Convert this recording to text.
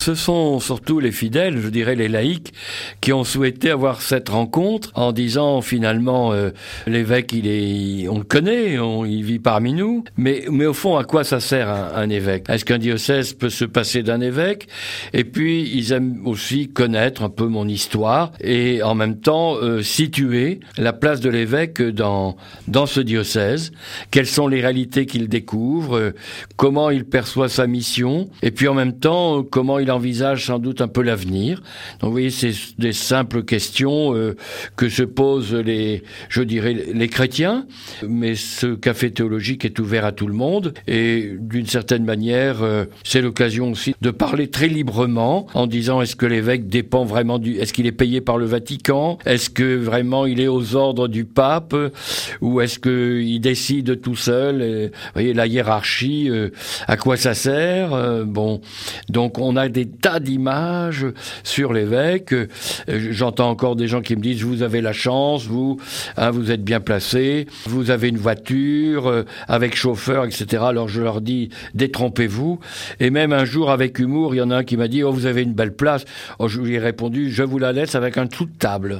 Ce sont surtout les fidèles, je dirais les laïcs, qui ont souhaité avoir cette rencontre en disant finalement l'évêque on le connaît, il vit parmi nous, mais au fond à quoi ça sert un évêque? Est-ce qu'un diocèse peut se passer d'un évêque? Et puis ils aiment aussi connaître un peu mon histoire et en même temps situer la place de l'évêque dans ce diocèse, quelles sont les réalités qu'il découvre, comment il perçoit sa mission, et puis en même temps comment il envisage sans doute un peu l'avenir. Donc vous voyez, c'est des simples questions que se posent les chrétiens, mais ce café théologique est ouvert à tout le monde et d'une certaine manière, c'est l'occasion aussi de parler très librement en disant est-ce que l'évêque dépend vraiment est-ce qu'il est payé par le Vatican? Est-ce que vraiment il est aux ordres du pape? Ou est-ce qu'il décide tout seul? Vous voyez, la hiérarchie, à quoi ça sert? Bon, donc on a des tas d'images sur l'évêque. J'entends encore des gens qui me disent vous avez la chance, vous êtes bien placé, vous avez une voiture avec chauffeur, etc. Alors je leur dis détrompez-vous. Et même un jour avec humour, il y en a un qui m'a dit oh vous avez une belle place. Oh, je lui ai répondu je vous la laisse avec un dessous de table.